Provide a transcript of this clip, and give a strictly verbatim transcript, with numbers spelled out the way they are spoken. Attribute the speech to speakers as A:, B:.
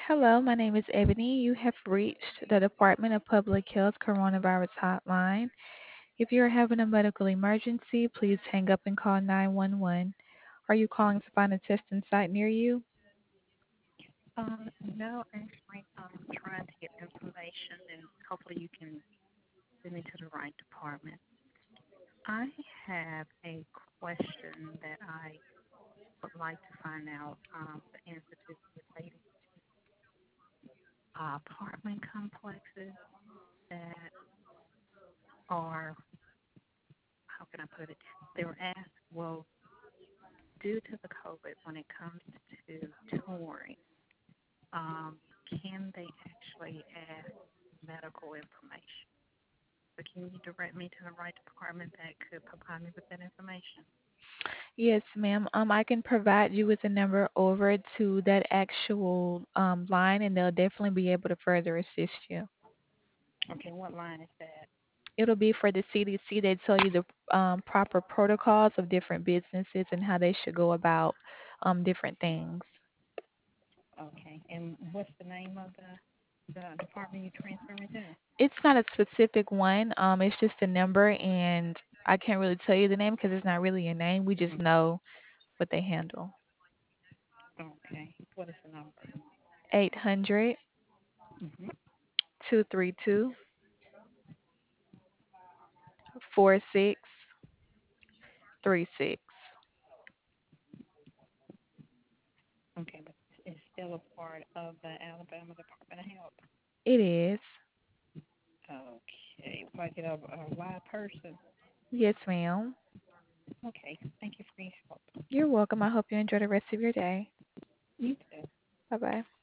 A: Hello, my name is Ebony. You have reached the Department of Public Health Coronavirus Hotline. If you are having a medical emergency, please hang up and call nine one one. Are you calling to find a testing site near you?
B: Um, no, actually, I'm trying to get information, and hopefully you can send me to the right department. I have a question that I would like to find out um, the answer to related uh, apartment complexes that are, how can I put it? They were asked, well, due to the COVID, when it comes to touring, um, can they actually ask medical information? So can you direct me to the right department that could provide me with that information?
A: Yes, ma'am. Um, I can provide you with a number over to that actual um, line, and they'll definitely be able to further assist you.
B: Okay, what line is that?
A: It'll be for the C D C. They tell you the um, proper protocols of different businesses and how they should go about um, different things.
B: Okay, and what's the name of the the department you transfer me to?
A: It's not a specific one. Um, it's just a number, and I can't really tell you the name because it's not really a name. We just know what they handle.
B: Okay, what is the number?
A: Eight hundred
B: Mm-hmm.
A: two three two four six three six.
B: Okay, but it's still a part of the Alabama Department of Health.
A: It is.
B: Okay, if I get a, a live person.
A: Yes, ma'am.
B: Okay, thank you for your help.
A: You're welcome. I hope you enjoy the rest of your day.
B: You too.
A: Bye bye.